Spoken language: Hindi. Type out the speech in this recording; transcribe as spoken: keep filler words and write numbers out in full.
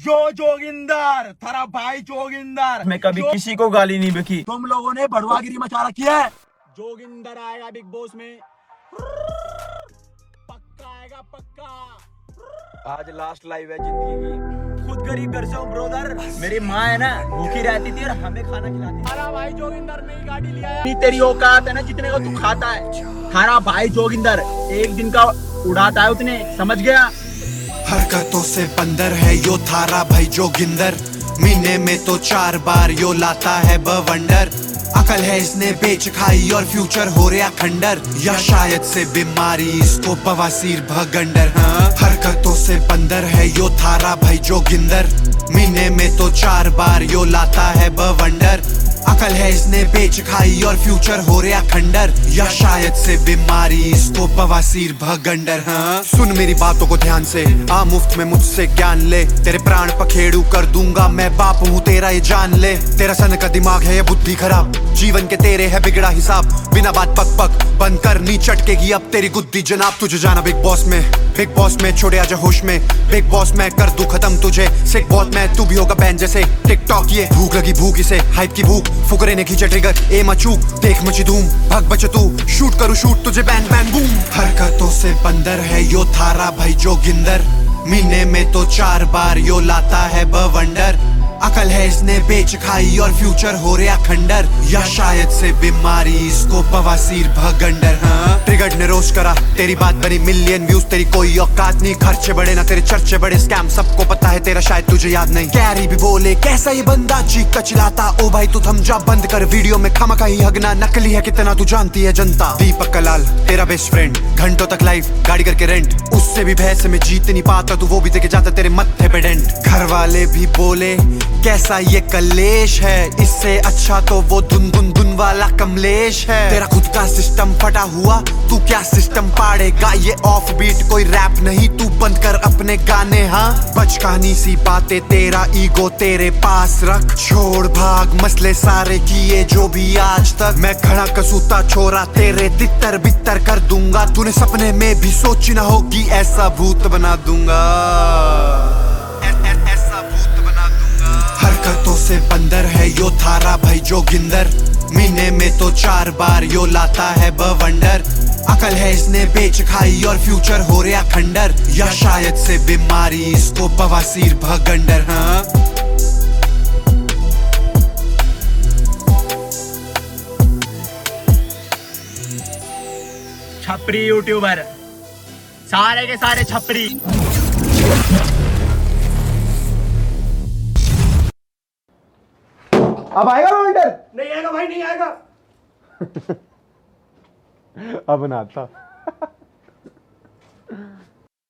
जो जोगिंदर, थारा भाई जोगिंदर। मैं कभी किसी को गाली नहीं बकी। तुम लोगों ने बड़वागिरी मचा रखी है। जोगिंदर आएगा बिग बॉस में, पक्का आएगा पक्का। आज लास्ट लाइव है जिंदगी की। खुद गरीब घर से हूँ ब्रोदर। मेरी माँ है ना भूखी रहती थी और हमें खाना खिलाती थी। थारा भाई जोगिंदर नई गाड़ी लिया है। तेरी औकात है ना जितने को तू खाता है। थारा भाई जोगिंदर एक दिन का उड़ाता है उतने, समझ गया। हरकतों से बंदर है यो थारा भाई जोगिंदर। महीने में तो चार बार यो लाता है बवंडर। अकल है इसने बेच खाई और फ्यूचर हो रहा खंडर, या शायद से बीमारी इसको बवासीर भगंडर। हाँ हरकतों से बंदर है यो थारा भाई जोगिंदर। महीने में तो चार बार यो लाता है बवंडर। अकल है इसने बेच खाई और फ्यूचर हो रहा खंडर, या शायद से बीमारी इसको बवासीर भगंडर। हाँ सुन मेरी बातों को ध्यान से, आ मुफ्त में मुझसे ज्ञान ले। तेरे प्राण पखेड़ू कर दूंगा मैं, बाप हूँ तेरा ये जान ले। तेरा सन का दिमाग है ये बुद्धि खराब, जीवन के तेरे है बिगड़ा हिसाब। बिना बात पक पक बंद कर, नी चटकेगी अब तेरी गुद्दी जनाब। तुझे जाना बिग बॉस में, बिग बॉस में छोड़े आजा होश में। बिग बॉस में कर दूं खत्म तुझे, सिक बहुत मैं तू भी होगा बैन जैसे टिकटॉक। ये भूख लगी भूख इसे हाइप की भूख, फुकरे ने खींचा ट्रिगर ए मचूक। देख मची धूम भग बचे तू, शूट करूं शूट तुझे बैन बैन बूम। हरकतों से बंदर है यो थारा भाई जोगिंदर। महीने में तो चार बार यो लाता है बवंडर। अकल है इसने बेच खाई और फ्यूचर हो रहा खंडर, या शायद से बीमारी इसको बवासीर भगंडर। हाँ ट्रिगर्ड ने रोस्ट करा तेरी बात बनी मिलियन व्यूज, तेरी कोई औकात नहीं। खर्चे बड़े ना तेरे चर्चे बड़े, स्कैम सबको पता है तेरा शायद तुझे याद नहीं। कैरी भी बोले कैसा ये बंदा चीख का चिल्लाता, ओ भाई तू थम जा बंद कर वीडियो में खामखा ही हगना। नकली है कितना तू जानती है जनता। दीपक कलाल तेरा बेस्ट फ्रेंड, घंटों तक लाइव गाड़ी करके रेंट। उससे भी भैंस में जीत नहीं पाता तू, वो भी देके जाता तेरे मत्थे पे डेंट। घर वाले भी बोले कैसा ये कलेश है, इससे अच्छा तो वो धुन धुन धुन वाला कमलेश है। तेरा खुद का सिस्टम फटा हुआ, तू क्या सिस्टम पाड़ेगा। ये ऑफ बीट कोई रैप नहीं, तू बंद कर अपने गाने। हाँ बचकानी सी बातें, तेरा ईगो तेरे पास रख। छोड़ भाग मसले सारे किए जो भी आज तक। मैं खड़ा कसूता छोरा तेरे तितर बितर कर दूंगा। तूने सपने में भी सोची ना होगी ऐसा भूत बना दूंगा, ऐसा भूत बना दूंगा। हरकतों से बंदर है यो थारा भाई जोगिंदर। महीने में तो चार बार यो लाता है बवंडर। अकल है इसने बेच खाई और फ्यूचर हो रहा खंडर, या शायद से बीमारी इसको बवासीर भगंडर। हाँ छपरी यूट्यूबर, सारे के सारे छपरी। अब आएगा रोल्डर? नहीं आएगा भाई, नहीं आएगा। अब ना आता।